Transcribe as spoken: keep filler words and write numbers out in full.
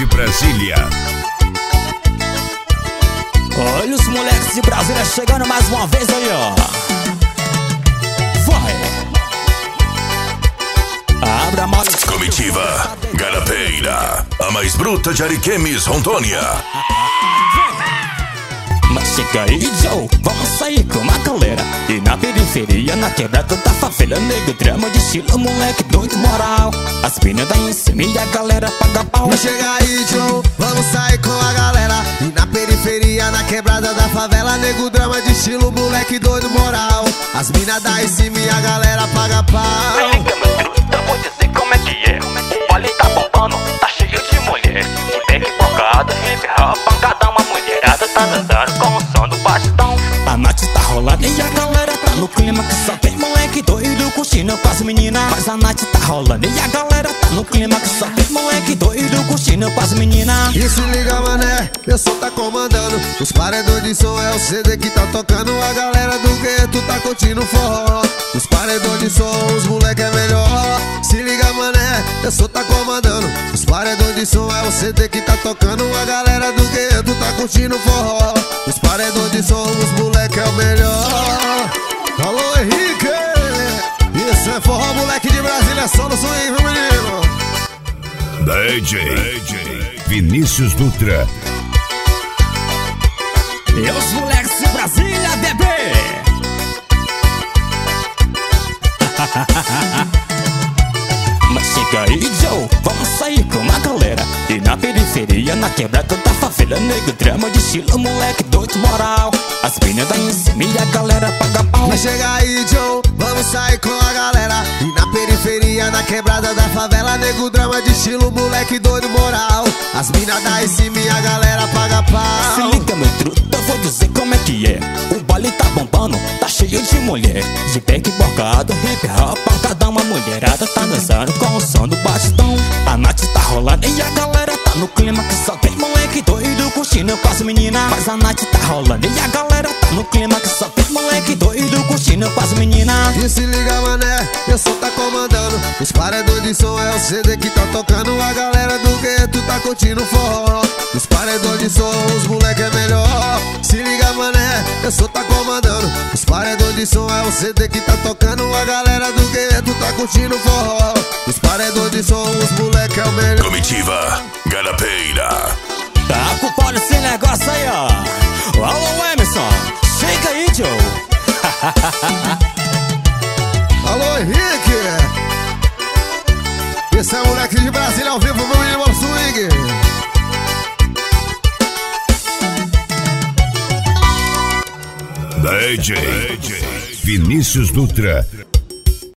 de Brasília. Olha os moleques de Brasília chegando mais uma vez aí, ó. Vai! Abra a mala. Comitiva Garapeira, a mais bruta de Ariquemes, Rondônia. Mas chega aí, Joe, vamos sair com uma galera. E na periferia, na quebrada da favela, nego, drama de estilo, moleque doido, moral. As minas daí em cima e a galera paga pau. Mas chega aí, Joe, vamos sair com a galera. E na periferia, na quebrada da favela, nego, drama de estilo, moleque doido, moral. As minas daí em cima e a galera paga pau. Se liga, meu truta, vou dizer como é que é. O baile tá bombando, tá cheio de mulher. E back bocada, hip hop, pancadão, uma mulherada tá dançando com o som do bastão. A noite tá rolando e a galera tá no clima, que só tem moleque doido curtindo com as meninas. Mas a noite tá rolando e a galera tá no clima, que só tem moleque doido curtindo com as meninas. E se liga, mané, eu só tá comandando. Os paredões de som é o C D que tá tocando. A galera do gueto tá curtindo forró. Os paredões de som, os moleque é melhor. Se liga, mané, eu só tá comandando. Os paredões de som é o C D que tá tocando. A galera do gueto tá curtindo forró. Os paredões de som, os moleque é o melhor. Alô, Henrique! Isso é forró, moleque de Brasília, só no swing, viu, menino? D J Vinícius Dutra. E os moleques de Brasília, bebê! Mas chega aí, Joe, vamos sair com uma galera. E na periferia, na quebrada da favela, nego, drama de estilo, moleque doido, moral. As minas daí em cima e a galera paga pau. Mas chega aí, Joe, vamos sair com a galera. E na periferia, na quebrada da favela, nego, drama de estilo, moleque doido, moral. As minas daí em cima e a galera paga pau. Se liga, meu truta, eu vou dizer como é que é. O baile tá bombando, tá cheio de mulher. De back bocado, hip hop, pancadão, uma mulherada tá dançando com o som do bastão. A noite tá rolando e a galera tá no clima, que só tem moleque doido curtindo com as meninas. Mas a noite tá rolando e a galera tá no clima, que só tem moleque doido curtindo com as meninas. E se liga, mané, eu só tá comandando. Os paredões de som é o C D que tá tocando. A galera do gueto tá curtindo forró. Os paredões de som, os moleque é melhor. Se liga, mané, eu só tá comandando. Os paredões de som é o C D que tá tocando. A galera do gueto tá curtindo forró. Os paredões de som, os moleque é o melhor. Comitiva Garapeira. Tá ocupado esse negócio aí, ó. Alô, Emerson, chega aí, Joe. Alô, Henrique! Esse é o moleque de Brasília ao vivo, meu menino swing. D J Vinícius Dutra.